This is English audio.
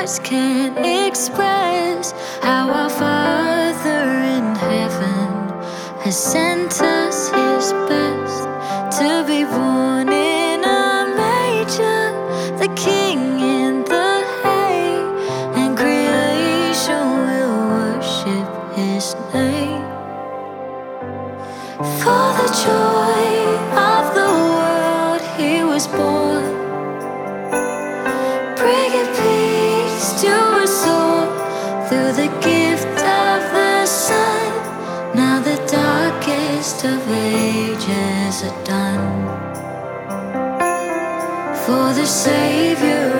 words can't express how our Father in heaven has sent us His best to be born in a manger, the King in the hay, and creation will worship His name. For the joy of the world He was born, bringing peace to us all through the gift of the Son. Now the darkest of ages are done, for the Savior